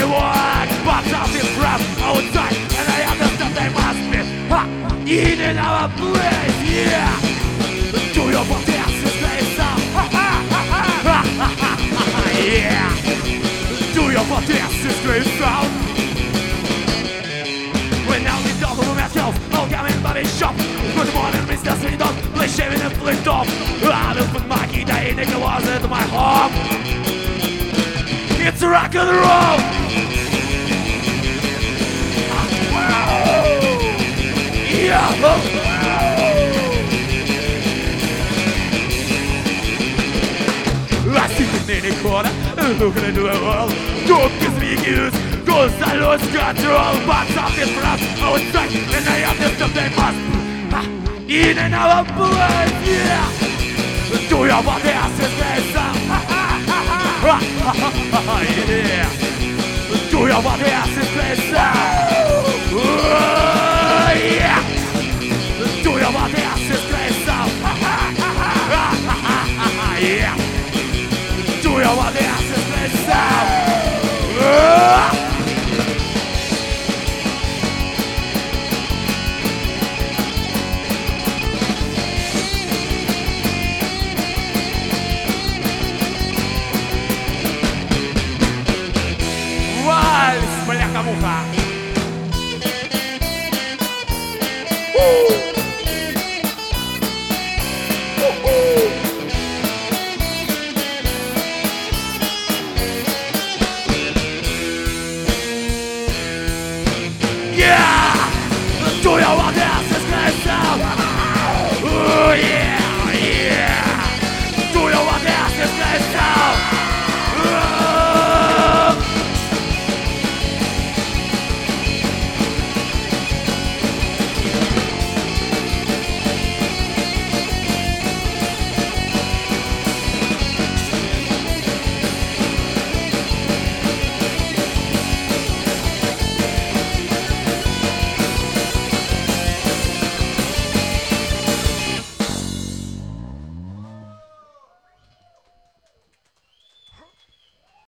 walk, but something from outside, and I understand they must be in our place, yeah. Do your dance is place up, yeah. Do your dance is place out. When now we talk about myself, I'll come in by shop. Good morning, Mr. Swindon, play shaving and flipped off. I don't put my guitar in the closet of my home. It's rock and roll. Yeah. I sit in the corner, looking into the world. Don't give me use, cause I lose control. But something from outside, and I understand they must in another place, yeah. Do your body as it plays up. Yeah. Do your body as it plays up. Yeah. Do your body as it plays up. Yeah. Do your body as it plays up. Вальс, бляха-муха.